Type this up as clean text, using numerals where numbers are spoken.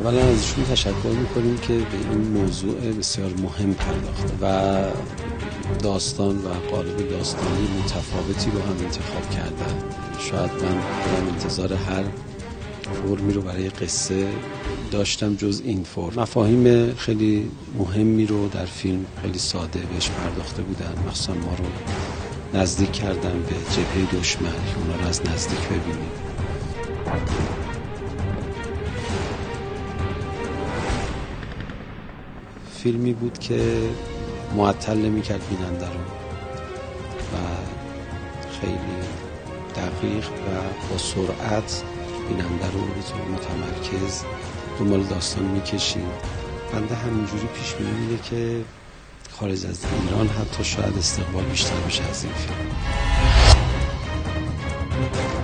اولا از ایشون تشکر میکنیم که به این موضوع بسیار مهم پرداخته و داستان و قالب داستانی متفاوتی رو هم انتخاب کردن. شاید من انتظار هر فرمی رو برای قصه داشتم جز این فرم. مفاهیم خیلی مهمی رو در فیلم خیلی ساده بهش پرداخته بودن، مخصوصا ما رو نزدیک کردن به جبهه دشمن که اونا رو از نزدیک ببینیم. فیلمی بود که معطل نمی‌کرد بیننده رو و خیلی دقیق و با سرعت بیننده رو به طور متمرکز دنبال داستان می‌کشید. بنده همینجوری پیش بینی میده که خارج از ایران حتی شاید استقبال بیشتر بشه از این فیلم.